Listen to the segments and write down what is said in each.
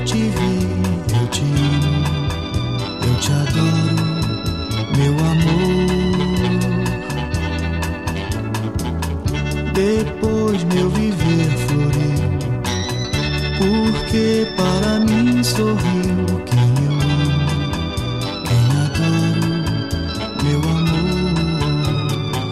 te vi, eu te amo, eu te adoro, meu amor. Depois meu viver floriu, porque para mim sorriu quem eu amo, quem adoro, meu amor.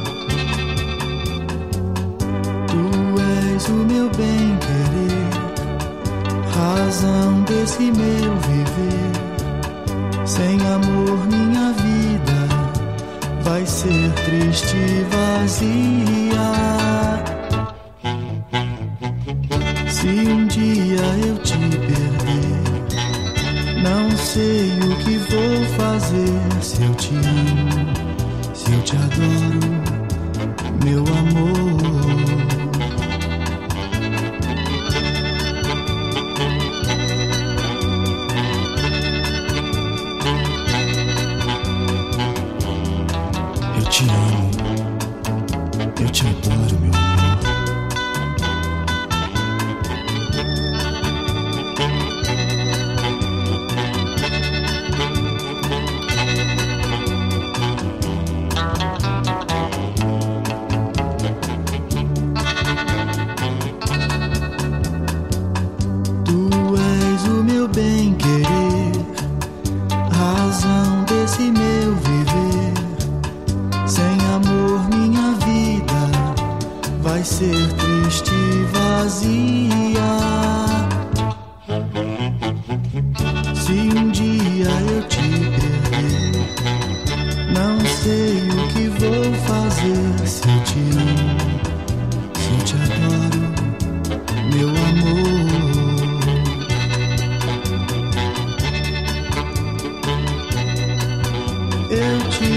Tu és o meu bem-querer, razão desse meu viver. Sem amor minha vida vai ser triste e vazia. Se um dia eu te perder, não sei o que vou fazer. Se eu te amo, se eu te adoro, meu amor. Eu te amo, eu te adoro, meu amor. Tu és o meu bem-querer, razão desse meu viver. Sem amor minha vida vai ser triste e vazia. Se um dia eu te perder, não sei o que vou fazer. Se eu te amo, se eu te adoro, meu amor. Eu te